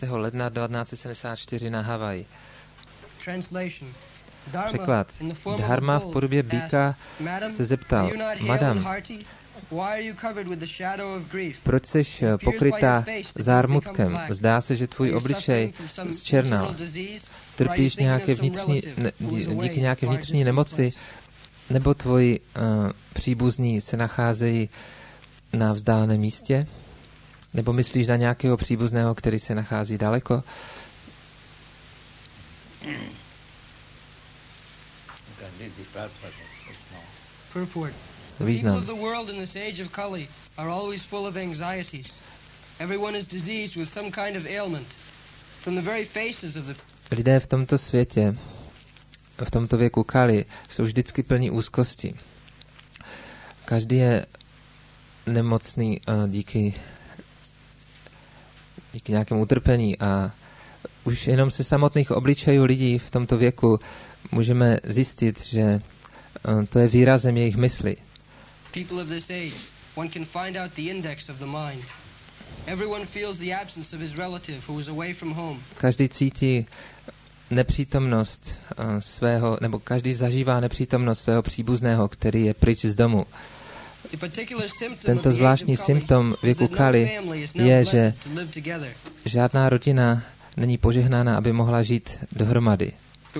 ledna 1974 na Havaji. Překlad. Dharma v podobě býka se zeptal, Madam, proč jsi pokrytá zármutkem? Zdá se, že tvůj obličej zčernal. Trpíš díky nějaké vnitřní nemoci, nebo tvoji příbuzní se nacházejí na vzdáleném místě? Nebo myslíš na nějakého příbuzného, který se nachází daleko? Význam. Lidé v tomto světě, v tomto věku Kali, jsou vždycky plní úzkosti. Každý je nemocný díky nějakému utrpení a už jenom se samotných obličejů lidí v tomto věku můžeme zjistit, že to je výrazem jejich mysli. Každý cítí nepřítomnost svého, nebo každý zažívá nepřítomnost svého příbuzného, který je pryč z domu. Tento zvláštní symptom věku Kali je, že žádná rodina není požehnána, aby mohla žít dohromady.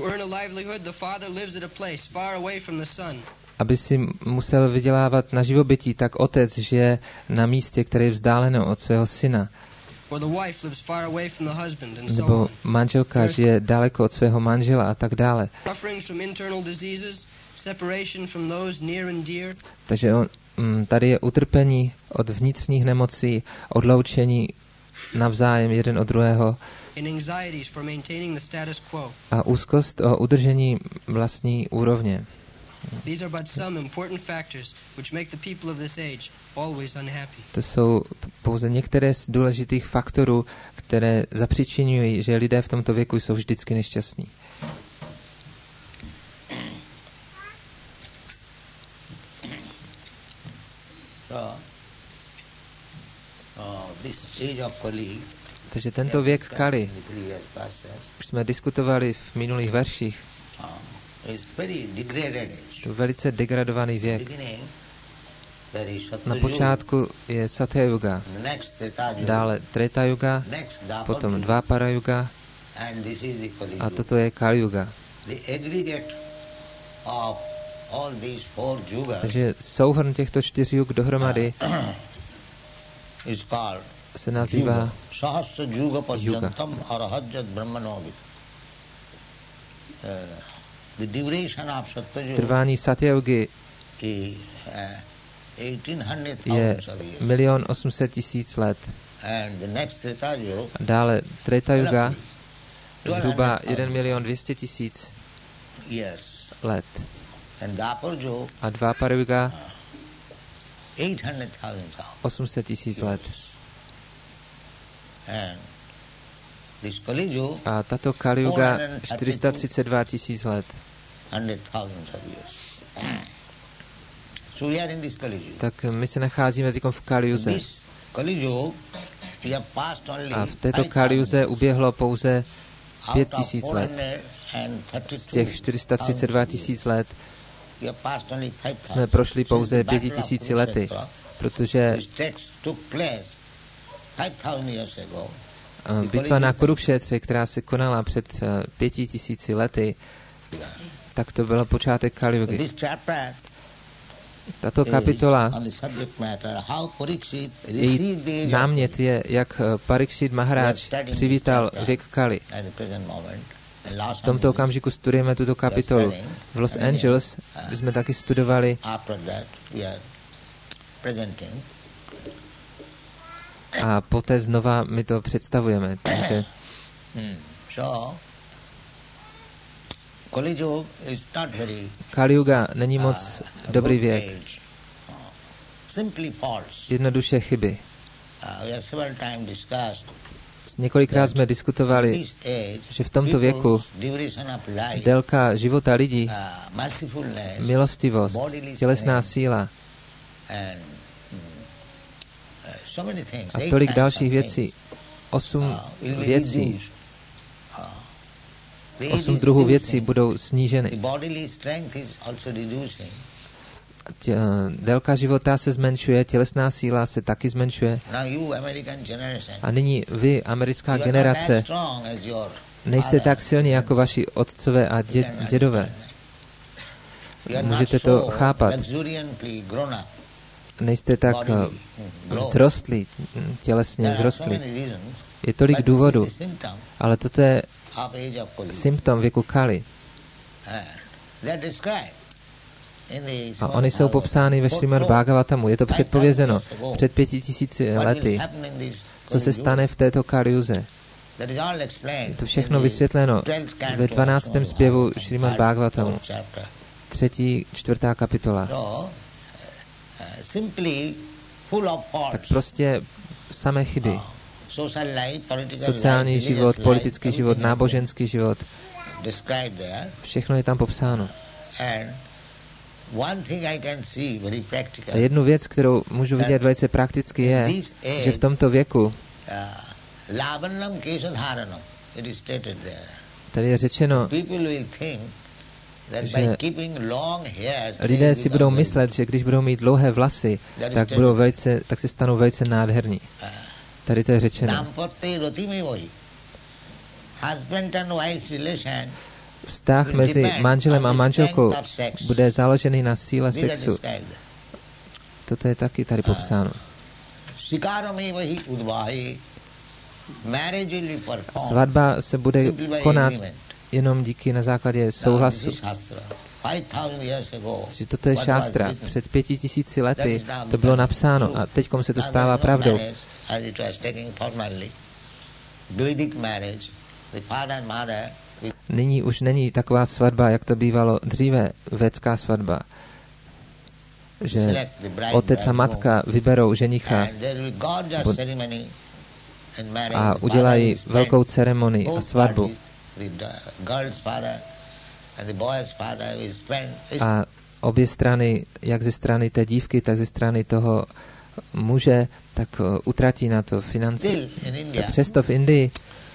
Aby si musel vydělávat na živobytí, tak otec žije na místě, které je vzdáleno od svého syna. Nebo manželka žije daleko od svého manžela a tak dále. Takže tady je utrpení od vnitřních nemocí, odloučení navzájem jeden od druhého a úzkost o udržení vlastní úrovně. To jsou pouze některé z důležitých faktorů, které zapříčiňují, že lidé v tomto věku jsou vždycky nešťastní. Takže tento věk Kali, už jsme diskutovali v minulých verších, to je velice degradovaný věk. Na počátku je Satya Yuga, dále Treta Yuga, potom Dvapara Yuga a toto je Kali Yuga. Takže souhrn těchto 4 yug dohromady se nazývá Yuga. Trvání Satyaugy je 1 800 000 let. Dále Treta Yuga zhruba 1 200 000 let. A Dvapara Yuga 800 000 let. A tato Kali Yuga 432 000 let. Tak my se nacházíme teď v Kali Yuze. A v této Kali Yuze uběhlo pouze 5 000 let. Z těch 432 000 let jsme prošli pouze 5 000 lety, protože bitva na Kurukšetře, která se konala před 5 000 lety, tak to byl počátek Kali Yugy. Tato kapitola, její námět je, jak Parikšit Maharaj přivítal věk Kali. V tomto okamžiku studujeme tuto kapitolu. V Los Angeles jsme taky studovali a poté znova my to představujeme. Takže Kali Yuga není moc dobrý věk. Jednoduše chyby. Několikrát jsme diskutovali, že v tomto věku délka života lidí, milostivost, tělesná síla a tolik dalších věcí 8 věcí, 8 druhů věcí budou sníženy. Délka života se zmenšuje, tělesná síla se taky zmenšuje. A nyní vy, americká generace, nejste tak silní jako vaši otcové a dědové. Můžete to chápat. Nejste tak vzrostlí, tělesně vzrostlí. Je tolik důvodů, ale toto je symptom věku Kali. A oni jsou popsány ve Šrimad Bhagavatamu. Je to předpovězeno před 5000 lety, co se stane v této Kaliuze. Je to všechno vysvětleno ve 12. zpěvu Šrimad Bhagavatamu. 3., 4. kapitola. Tak prostě samé chyby. Sociální život, politický život, náboženský život. Všechno je tam popsáno. A jednu věc, kterou můžu vidět velice prakticky, je, že v tomto věku tady je řečeno, že lidé si budou myslet, že když budou mít dlouhé vlasy, tak se stanou velice nádherní. Tady to je řečeno. Vztah mezi manželem a manželkou bude založený na síle sexu. Toto je taky tady popsáno. Svatba se bude konat jenom díky na základě souhlasu. Že toto je šástra. Před 5000 lety to bylo napsáno a teďkom se to stává pravdou. Nyní už není taková svatba, jak to bývalo dříve, védská svatba. Že otec a matka vyberou ženicha a udělají velkou ceremonii a svatbu. A obě strany, jak ze strany té dívky, tak ze strany toho muže, tak utratí na to finance. Přesto v Indii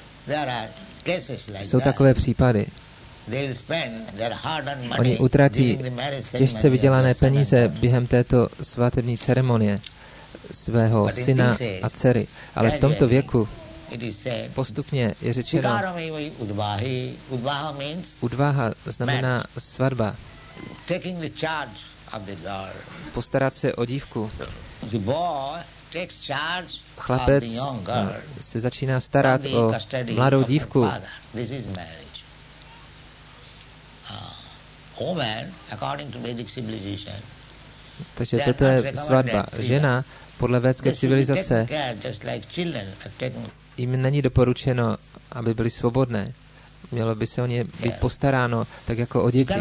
jsou takové případy. Oni utratí těžce vydělané peníze během této svatební ceremonie svého syna a dcery. Ale v tomto věku postupně je řečeno, udváha znamená svatba. Postarat se o dívku. Chlapec se začíná starat o mladou dívku. Takže toto je svatba. Žena podle védské civilizace jim není doporučeno, aby byly svobodné. Mělo by se o ně být postaráno tak jako o děti.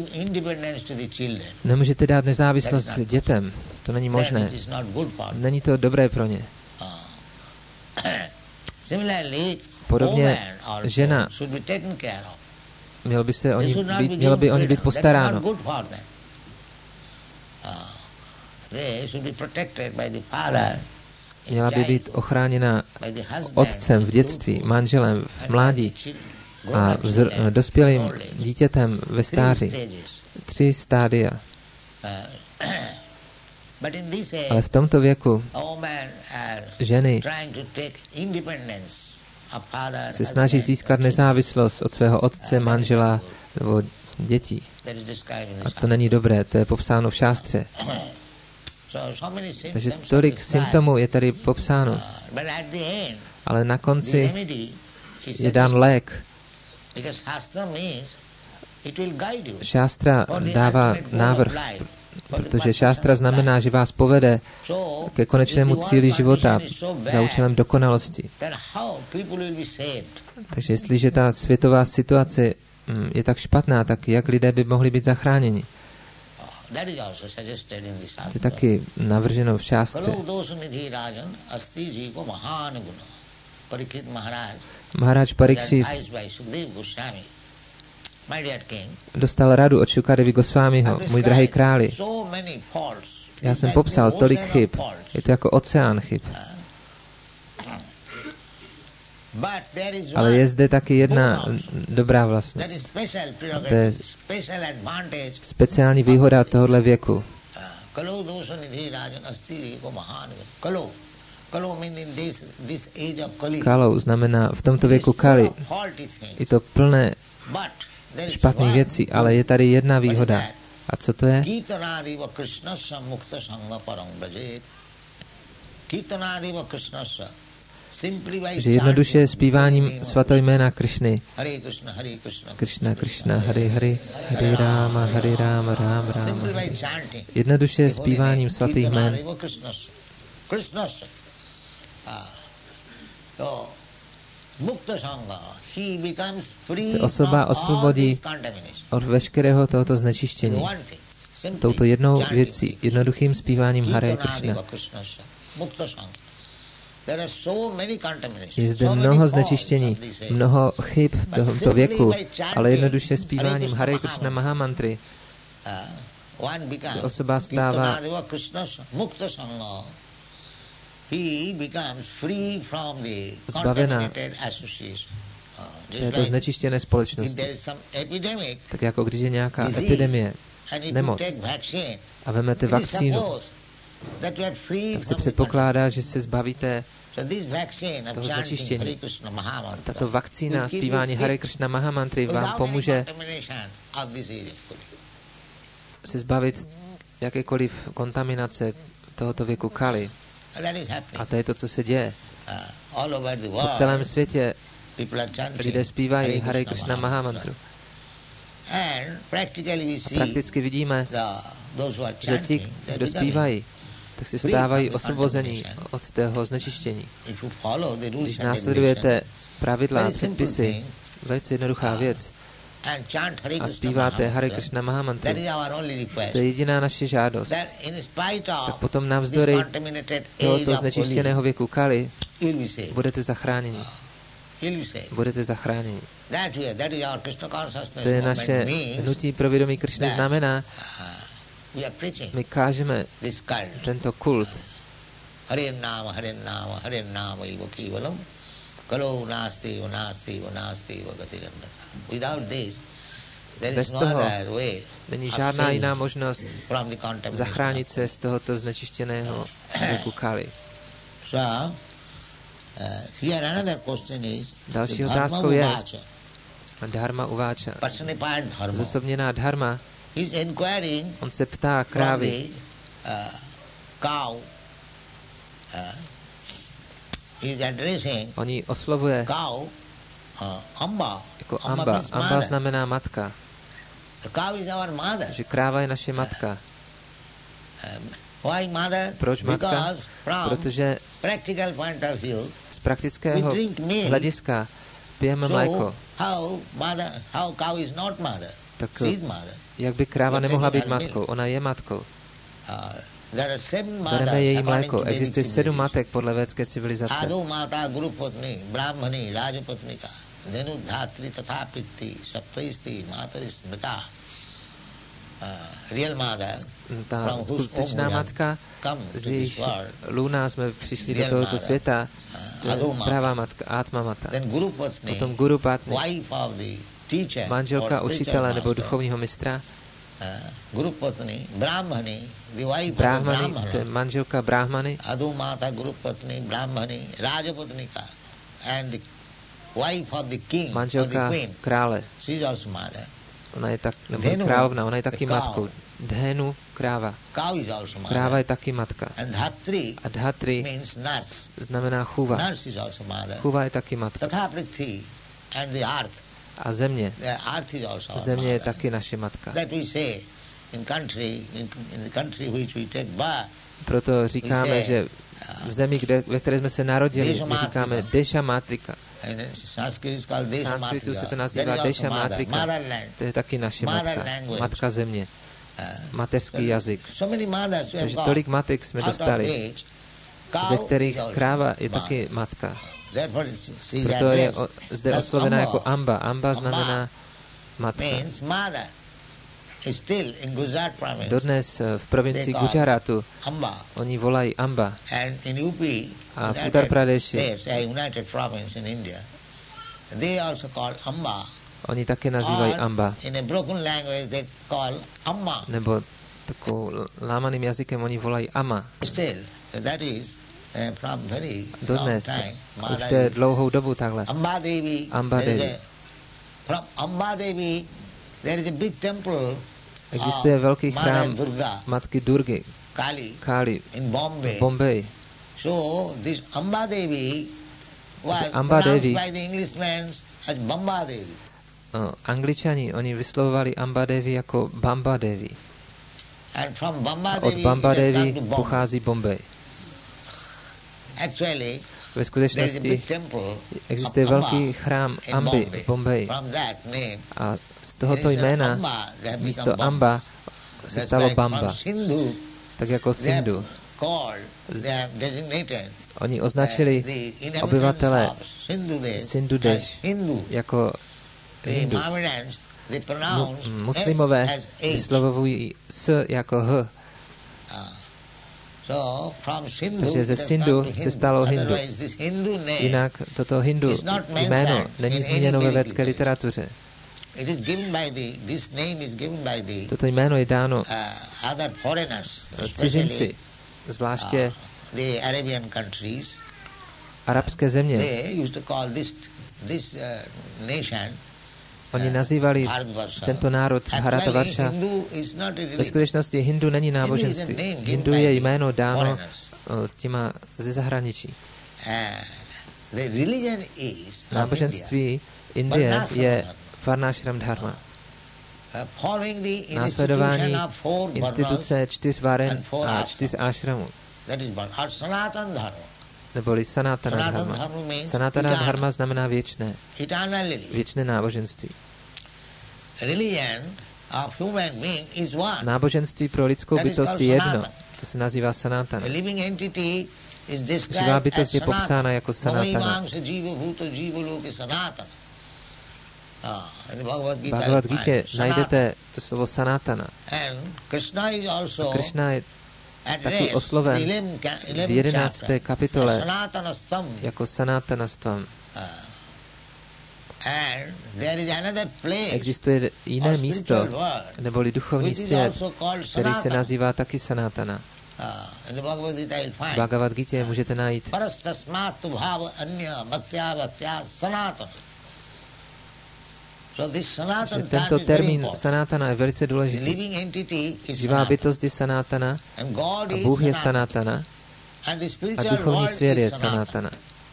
Nemůžete dát nezávislost dětem. To není možné. Není to dobré pro ně. Podobně žena mělo by o ní být postaráno. Měla by být ochráněna otcem v dětství, manželem v mládí a dospělým dítětem ve stáří. 3 stádia. Ale v tomto věku ženy se snaží získat nezávislost od svého otce, manžela nebo dětí. A to není dobré, to je popsáno v šástře. Takže tolik symptomů je tady popsáno. Ale na konci je dán lék. Šástra dává návrh, protože šástra znamená, že vás povede ke konečnému cíli života za účelem dokonalosti. Takže jestliže ta světová situace je tak špatná, tak jak lidé by mohli být zachráněni? To je taky navrženo v šástře. Maharaj Pariksit dostal radu od Šukadevy Gosvámiho. Můj drahý králi, já jsem popsal tolik chyb. Je to jako oceán chyb. Ale je zde taky jedna dobrá vlastnost. To je speciální výhoda tohoto věku. Kalou znamená v tomto věku Kali. Je to plné špatných věcí, ale je tady jedna výhoda. A co to je? Že jednoduše zpíváním svatého jména Krišny. Krishna, Krishna, Hare Hare, Hare Rama, Rama, Rama. Jednoduše zpíváním svatých jmén. Se osoba osvobodí od veškerého tohoto znečištění. Touto jednou věcí, jednoduchým zpíváním Hare Krishna. Je zde mnoho znečištění, mnoho chyb tohoto věku, ale jednoduše zpíváním Hare Krishna Mahamantry se osoba stává zbavená této znečištěné společnosti. Tak jako když je nějaká epidemie, nemoc a vezmete vakcínu, tak se předpokládá, že se zbavíte toho znečištění. Tato vakcína zpívání Hare Krishna Mahamantry vám pomůže se zbavit jakékoliv kontaminace tohoto věku Kali. A to je to, co se děje. Po celém světě lidé zpívají Hare Krishna Mahamantru. A prakticky vidíme, že ti, kdo zpívají, tak se stávají osvobození od toho znečištění. Když následujete pravidla a předpisy, velice jednoduchá věc, a zpíváte Hare Krishna Mahamantru, to je jediná naše žádost. Tak potom navzdory tohoto znečištěného věku Kali budete zachráněni. Budete zachráněni. To je naše hnutí pro vědomí Krishny. Znamená, my kážeme tento kult. Hare Nama, Hare Nama, Hare Nama ivo kevalam. Kalau nasti, nasti, nasti, without this, bez toho není žádná jiná možnost zachránit se z tohoto znečištěného věku Kali. Další otázkou je Dharma Uváča. Zosobněná dharma. On se ptá krávy. On ji oslovuje jako Amba. Amba znamená matka. Že kráva je naše matka. Proč matka? Protože z praktického hlediska pijeme mléko. Tak jak by kráva nemohla být matkou? Ona je matkou. Bereme její mléko. Existuje 7 matek podle védské civilizace. Ta skutečná matka, z jejíž lůna jsme přišli do tohoto světa, to je pravá matka, Atma Mata. Potom Guru Patni, manželka učitele nebo duchovního mistra. Brahmani, to je manželka Brahmany. Manželka krále. Ona je tak, nebo královna, ona je taky matkou. Dhenu, kráva. Kráva je taky matka. A Dhatri znamená chůva. Chůva je taky matka. A země. Země je taky naše matka. Proto říkáme, že v zemi, ve které jsme se narodili, my říkáme Desha Matrika. V sanskritu se to nazývá Desha Matrika. To je taky naše matka. Matka země. Mateřský jazyk. Takže tolik matek jsme dostali, ze kterých kráva je taky matka. Proto je zde oslovená jako Amba. Amba znamená matka. Dodnes v provincii Gujaratu oni volají Amba. A v Uttar Pradeši oni také nazývají Amba. Nebo takovou lámaným jazykem oni volají Ama. Dodnes, už to je dlouhou dobu takhle. Amba Devi. Existuje velký chrám matky Durgy, Kali, v Bombeji. Amba Devi, Angličani, oni vyslovovali Amba Devi jako Bamba Devi. Od Bamba Devi pochází Bombay. Ve skutečnosti existuje velký chrám Amby v Bombeji. A z tohoto jména místo Amba se stalo Bamba. Tak jako Sindhu. Oni označili obyvatele Sindhu Desh jako Hindus. Muslimové vyslovují S jako H. Takže ze Sindhu se stalo Hindu. Jinak toto Hindu jméno není zmíněno ve védské literatuře. Toto jméno je dáno cizinci, zvláště arabské země. Oni nazývali tento národ Bharatavarsha. Ve skutečnosti Hindu není náboženství. Hindu je jméno dáno těma ze zahraničí. Náboženství Indie je Varnashram dharma. Následování instituce 4 varen a 4 ashramů. Neboli Sanatana dharma. Sanatana dharma znamená věčné. Věčné náboženství. Náboženství pro lidskou bytost je jedno. To se nazývá Sanatana. Živá bytost je popsána jako Sanatana. V Bhagavad Gita najdete to slovo Sanatana. Krishna je taky osloven v 11. kapitole jako Sanatanastvam. Existuje jiné místo, neboli duchovní svět, který se nazývá taky Sanatana. V Bhagavad Gita můžete najít. Že tento termín Sanatana je velice důležitý. Živá bytost je Sanatana a Bůh je Sanatana a duchovní svět je Sanatana.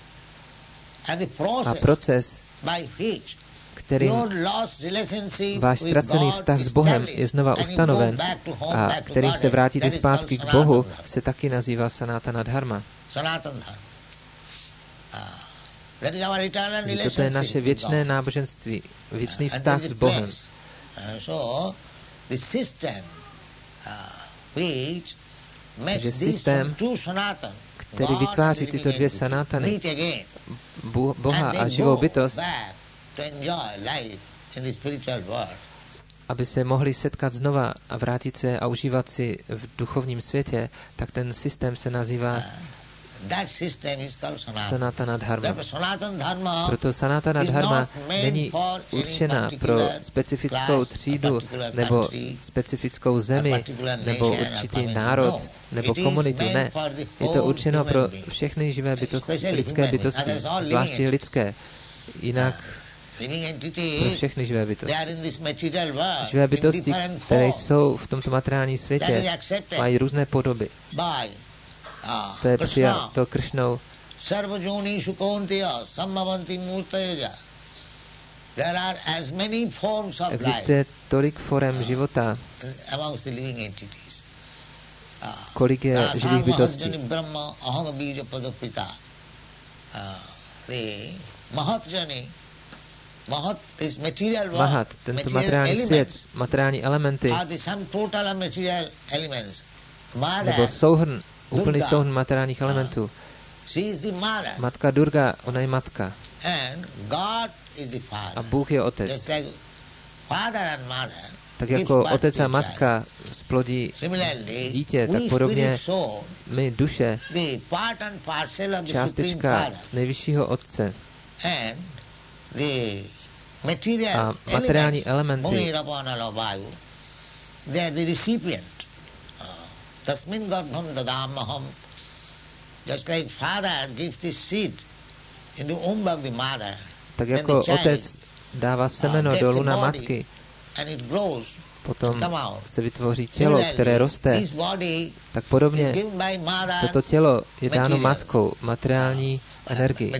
A proces, kterým váš ztracený vztah s Bohem je znova ustanoven a kterým se vrátíte zpátky k Bohu, se taky nazývá Sanatana dharma. Toto je naše věčné náboženství, věčný vztah s Bohem. Takže systém, který vytváří tyto dvě sanatany, Boha a živou bytost, aby se mohli setkat znova a vrátit se a užívat si v duchovním světě, tak ten systém se nazývá Sanatana dharma. Proto Sanatana dharma není určena pro specifickou třídu nebo specifickou zemi nebo určitý národ nebo komunitu. Ne. Je to určeno pro všechny živé bytosti, lidské bytosti, zvláště lidské. Jinak pro všechny živé bytosti. Živé bytosti, které jsou v tomto materiálním světě, mají různé podoby. To je přijato Kršnou. Existuje tolik forem života, kolik je živých bytostí. Mahat, tento materiální svět, materiální elementy, nebo souhrn, úplný souhrn materiálních elementů. Matka Durga, ona je matka. A Bůh je otec. Tak jako otec a matka splodí dítě, tak podobně my duše, částečka nejvyššího otce a materiální elementy, tak jako otec dává semeno do luna matky, potom se vytvoří tělo, které roste, tak podobně toto tělo je dáno matkou, materiální energii.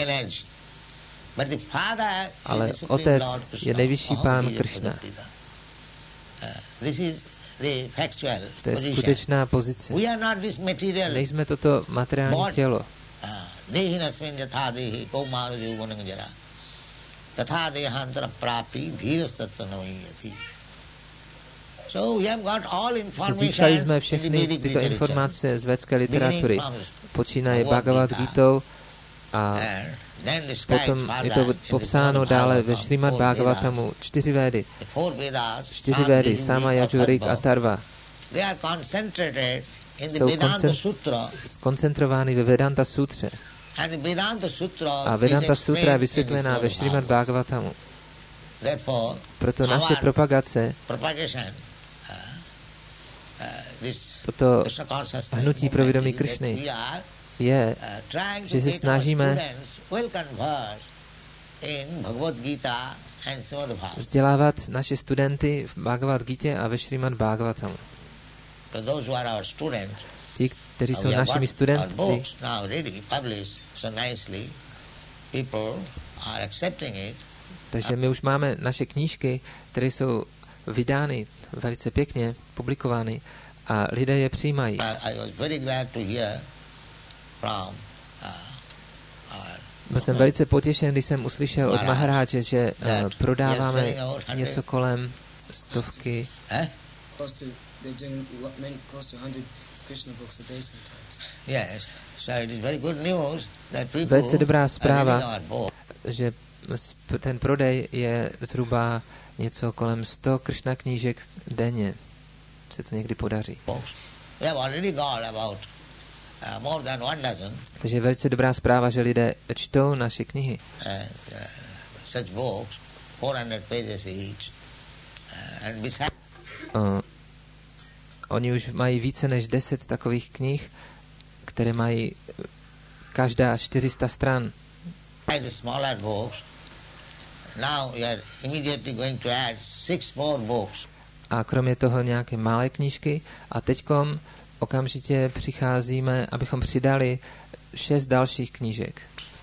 Ale otec je nejvyšší pán Kršna. To je skutečná pozice. Nejsme toto materiální tělo. Získali jsme všechny tyto informace z védské literatury. Počínaje Bhagavad Gítou a potom je to popsáno dále ve Šrimad Bhagavatamu 4 védy. 4 védy, Sama, Yaju, Rig a Tarva. Jsou skoncentrovány ve Vedanta Sutře. A Vedanta Sutra je vysvětlená ve Šrimad Bhagavatamu. Proto naše propagace, toto hnutí pro vědomí Kršny, je, že se snažíme vzdělávat naše studenty v Bhagavad Gítě a ve Šrimad Bhagavatamu. Ti, kteří jsou našimi studenty, takže my už máme naše knížky, které jsou vydány velice pěkně, publikovány a lidé je přijímají. Byl jsem velice potěšen, když jsem uslyšel od Maharáže, že prodáváme něco kolem 100. Velice dobrá zpráva, že ten prodej je zhruba něco kolem 100 Kršna knížek denně. Se to někdy podaří. Takže je velice dobrá zpráva, že lidé čtou naše knihy. Oni už mají více než 10 takových knih, které mají každá 400 stran. A kromě toho nějaké malé knížky a teďkom okamžitě přicházíme, abychom přidali 6 dalších knížek.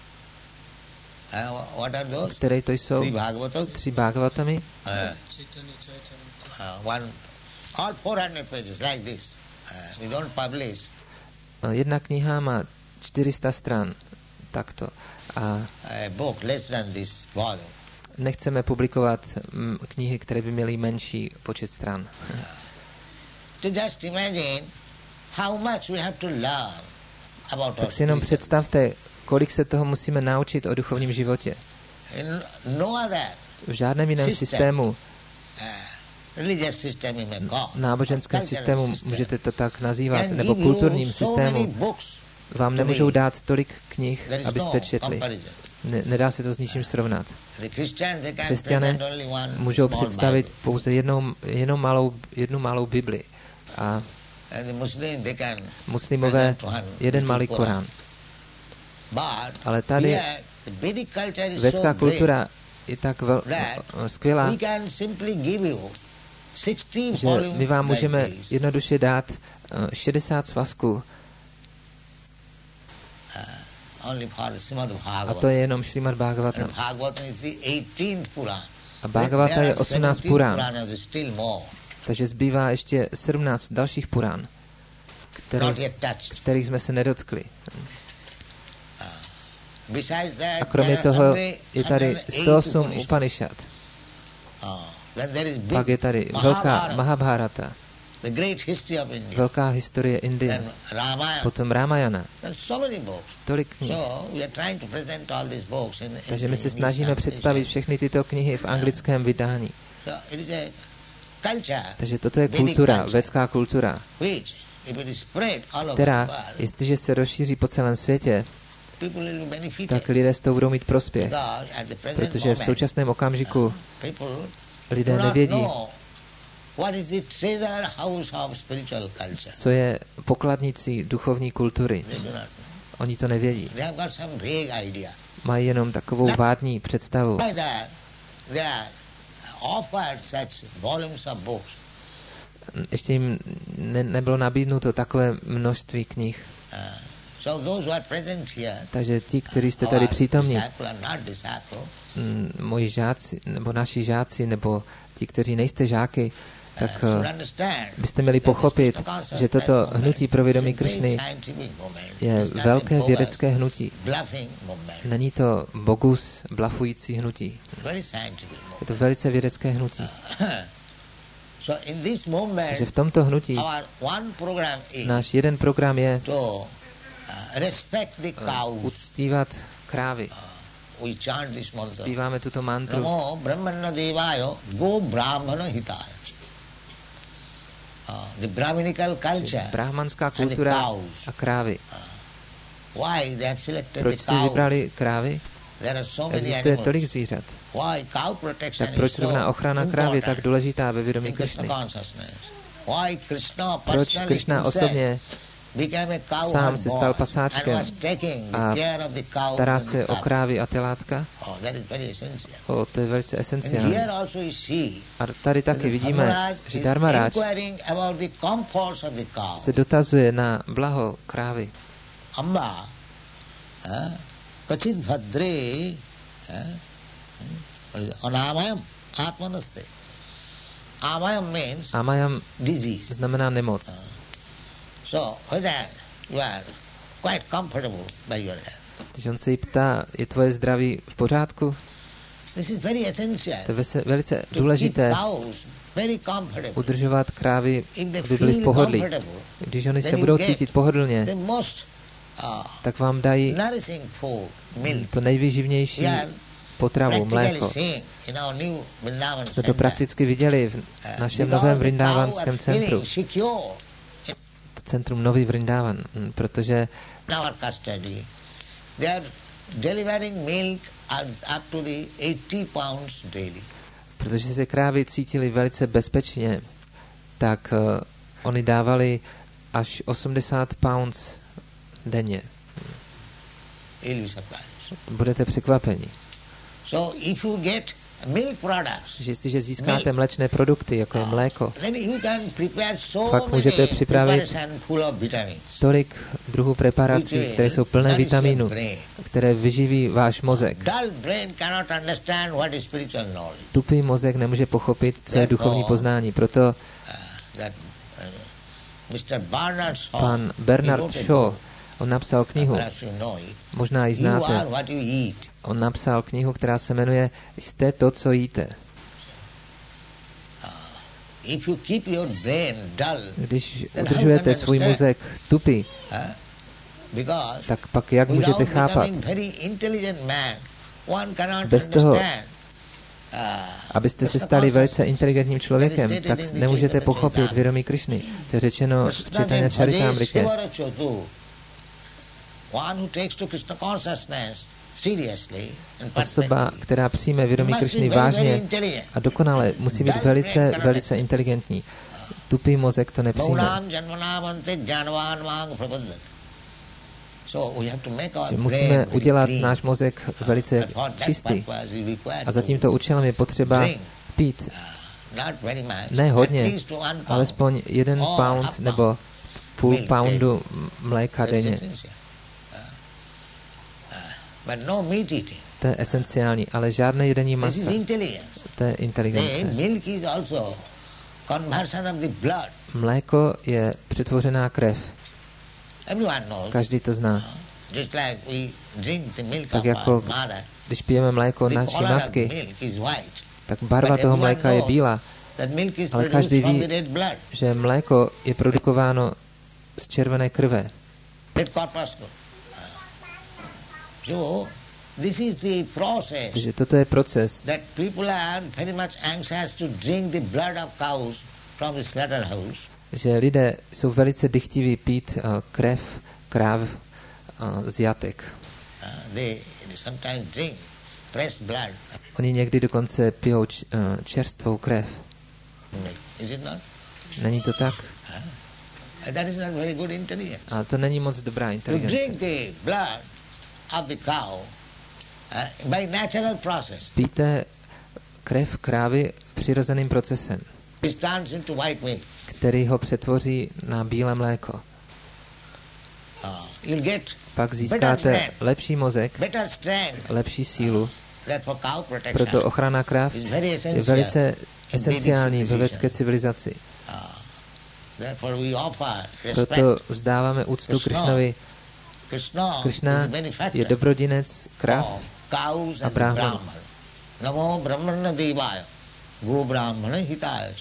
Které to jsou? 3 Bhagavatamy. Jedna kniha má 400 stran, takto. A nechceme publikovat knihy, které by měly menší počet stran. Tak si jenom představte, kolik se toho musíme naučit o duchovním životě. V žádném jiném systému, náboženském systému, můžete to tak nazývat, nebo kulturním systému, vám nemůžou dát tolik knih, abyste četli. Nedá se to s ničím srovnat. Křesťané můžou představit pouze jednu malou Bibli a muslimové jeden malý Korán. Ale tady védská kultura je tak skvělá, že my vám můžeme jednoduše dát 60 svazků. A to je jenom Šrimad Bhagavatam. A Bhagavata je 18 Purán. Takže zbývá ještě 17 dalších Purán, kterých jsme se nedotkli. A kromě toho je tady 108 Upanishad. Pak je tady velká Mahabharata, velká historie Indie, potom Ramayana, tolik knih. Takže my se snažíme představit všechny tyto knihy v anglickém vydání. Takže toto je kultura, védská kultura, která, jestliže se rozšíří po celém světě, tak lidé z toho budou mít prospěch. Protože v současném okamžiku lidé nevědí, co je pokladnicí duchovní kultury. Oni to nevědí. Mají jenom takovou vágní představu. Ještě jim nebylo nabídnuto takové množství knih. Takže ti, kteří jste tady přítomní, moji žáci, nebo naši žáci, nebo ti, kteří nejste žáky, tak byste měli pochopit, že toto hnutí pro vědomí Krišny je velké vědecké hnutí. Není to bogus blafující hnutí. Je to velice vědecké hnutí. Takže v tomto hnutí náš jeden program je uctívat krávy. Zpíváme tuto mantru. Brahmanská kultura a krávy. Proč si vybrali krávy? Existuje tolik zvířat. Tak proč zrovna ochrana krávy je tak důležitá ve vědomí Krišny? Proč Krišna osobně sám se stal pasáčkem a stará se o krávy a telátka? To je velice esenciální. A tady taky vidíme, že Dharmaraj se dotazuje na blaho krávy. Kachit bhadre anamayam atmanaste. Amayam disease. Znamená nemoc. So whether you are quite comfortable by your health. Když on se jí ptá, je tvoje zdraví v pořádku? This is very essential. To je velice důležité udržovat krávy, aby byly v pohodlí. Když oni se budou cítit pohodlně, tak vám dají to nejvyživnější potravu, mléko. Jsme to prakticky viděli v našem novém Vrindávanském centru. Centrum Nový Vrindávan, protože protože se krávy cítily velice bezpečně, tak oni dávali až 80 pounds denně. Budete překvapeni. Že jestliže získáte mléčné produkty, jako je mléko, pak můžete připravit tolik druhů preparací, které jsou plné vitamínů, které vyživí váš mozek. Tupý mozek nemůže pochopit, co je duchovní poznání. Proto pan Bernard Shaw, on napsal knihu, možná ji znáte. On napsal knihu, která se jmenuje Jste to, co jíte. Když udržujete svůj mozek tupý, tak pak jak můžete chápat? Bez toho, abyste se stali velice inteligentním člověkem, tak nemůžete pochopit vědomí Krišny. To je řečeno v Chaitanya Charitamritě. Osoba, která přijme vědomí Krišny vážně a dokonale, musí být velice, velice inteligentní. Tupý mozek to nepřijme. Musíme udělat náš mozek velice čistý. A za tímto účelem je potřeba pít ne hodně, alespoň 1 pound nebo půl poundu mléka denně. To je esenciální, ale žádné jedení masa. To je inteligence. Mléko je přetvořená krev. Každý to zná. Tak jako když pijeme mléko naší matky, tak barva toho mléka je bílá. Ale každý ví, že mléko je produkováno z červené krve. this is the process. Takže toto je proces. That people are very much anxious to drink the blood of cows from the slaughterhouse. Že lidé jsou velice dychtiví pít krev kráv z jatek. They sometimes drink fresh blood. Oni někdy dokonce pijou čerstvou krev. Is it not? Není to tak? That is not very good intelligence. Ale to není moc dobrá To inteligence. drink the blood of the cow by natural process. Pijte krev krávy přirozeným procesem, It turns into white milk. který ho přetvoří na bílé mléko. You'll get Pak získáte lepší mozek, better strength. lepší sílu. That for cow protection Proto ochrana krav is very je essential. velice esenciální ve védské civilizaci. Therefore we offer respect. Proto vzdáváme úctu Krišnovi. Krishna Krishna is the benefactor je dobrodinec krav of cows a and brahman. brahman. Namo brahmana devaya go brahmana hitaya.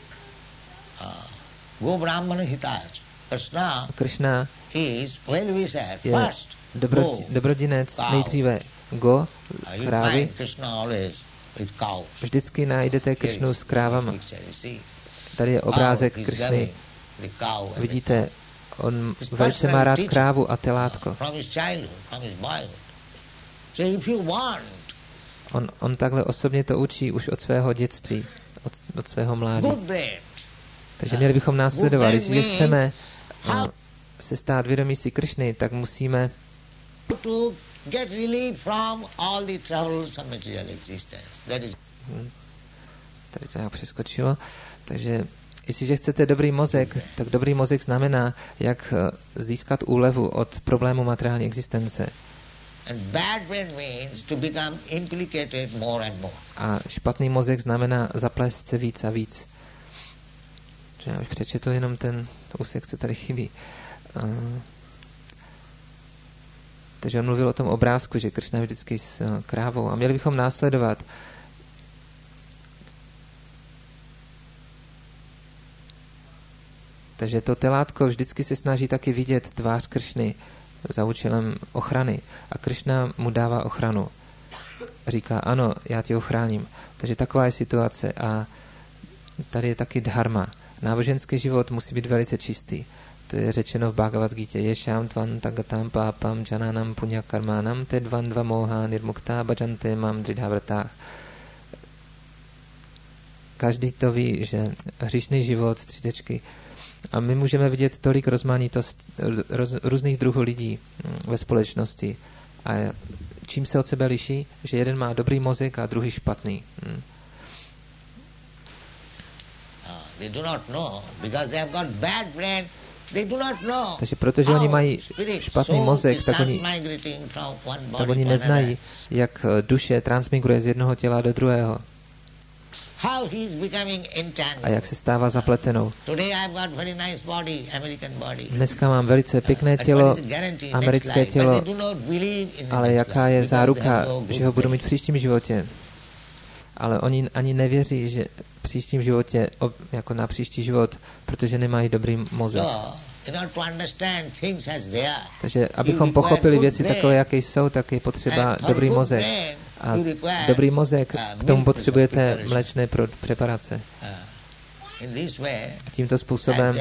Go brahmana hitaya. Krishna is well wisher je first. dobrodinec nejdříve go, You krávy. find Krishna always with cows. Vždycky najdete Krišnu s krávama. Picture, you see. Tady je obrázek Cow is Krišny. loving the cow and the Vidíte, on velice má rád krávu a telátko. from his childhood, from his boyhood. So if you want On takhle osobně to učí už od svého dětství, od svého mládí. good bread, Takže měli bychom následovat. Jestli chceme se stát vědomí si Krišny, tak musíme to get relief from all the troubles of material existence. That is tady to nějak přeskočilo. Takže jestliže chcete dobrý mozek, tak dobrý mozek znamená, jak získat úlevu od problému materiální existence. and bad brain means to become implicated more and more. A špatný mozek znamená zaplést se víc a víc. Že já už přečetl jenom ten úsek, co tady chybí. Takže on mluvil o tom obrázku, že Kršna je vždycky s krávou. A měli bychom následovat. Takže to telátko vždycky se snaží taky vidět tvář Kršny za účelem ochrany. A Kršna mu dává ochranu. Říká, ano, já tě ochráním. Takže taková je situace. A tady je taky dharma. Náboženský život musí být velice čistý. To je řečeno v Bhagavad Gita. Ješám tvan tagatam pápam jananam punya karmanam tedvan dva moha nirmukta bhajante mam dridhavrtách. Každý to ví, že hříšný život, 3 tečky. A my můžeme vidět tolik rozmanitost různých druhů lidí ve společnosti. A čím se od sebe liší? Že jeden má dobrý mozek a druhý špatný. They do not know because they have got bad brain. They do not know. Takže protože oni mají špatný mozek, tak oni neznají, jak duše transmigruje z jednoho těla do druhého. How he is becoming entangled. A jak se stává zapletenou. Today I have got very nice body, American body. Dneska mám velice pěkné tělo, americké tělo, ale jaká je záruka, že ho budu mít v příštím životě? Ale oni ani nevěří, že v příštím životě, jako na příští život, protože nemají dobrý mozek. Takže abychom pochopili věci takové, jaké jsou, tak je potřeba dobrý mozek. A dobrý mozek, k tomu potřebujete mléčné preparace. A tímto způsobem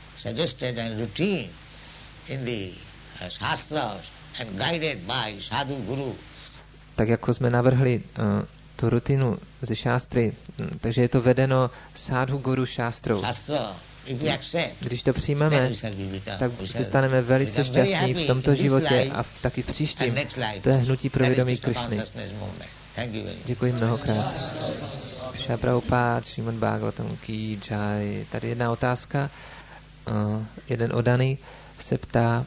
tak jako jsme navrhli tu rutinu ze šástry, takže je to vedeno sadhu guru šástrou. Když to přijmeme, tak se staneme velice šťastní v tomto životě a taky v příštím. To je hnutí pro vědomí Krišny. Děkuji mnohokrát. Šá Prabhupád, Šrímad Bhagavatam Ki Jai. Tady jedna otázka. Jeden odaný se ptá,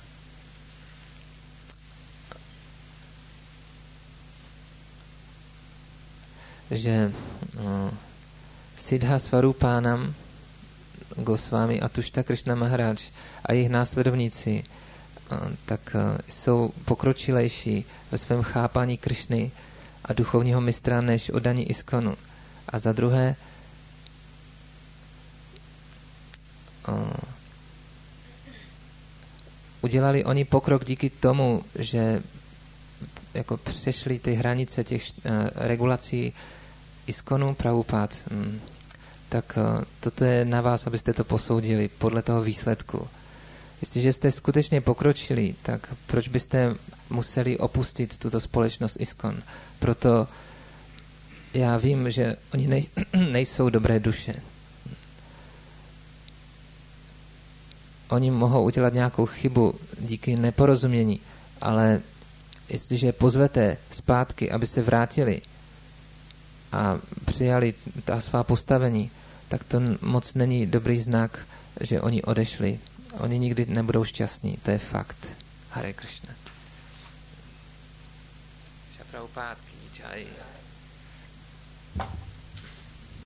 že Siddha Svarupánam Goswami a Tushta Krishna Maharaj a jejich následovníci tak jsou pokročilejší ve svém chápání Krišny a duchovního mistra než oddaní Iskonu. A za druhé udělali oni pokrok díky tomu, že jako přešli ty hranice těch regulací ISKCONu, Prabhupád, tak toto je na vás, abyste to posoudili podle toho výsledku. Jestliže jste skutečně pokročili, tak proč byste museli opustit tuto společnost ISKCON? Proto já vím, že oni nejsou dobré duše. Oni mohou udělat nějakou chybu díky neporozumění, ale jestliže pozvete zpátky, aby se vrátili a přijali ta svá postavení, tak to moc není dobrý znak, že oni odešli. Oni nikdy nebudou šťastní, to je fakt. Hare Krishna. Prabhupád ki jai.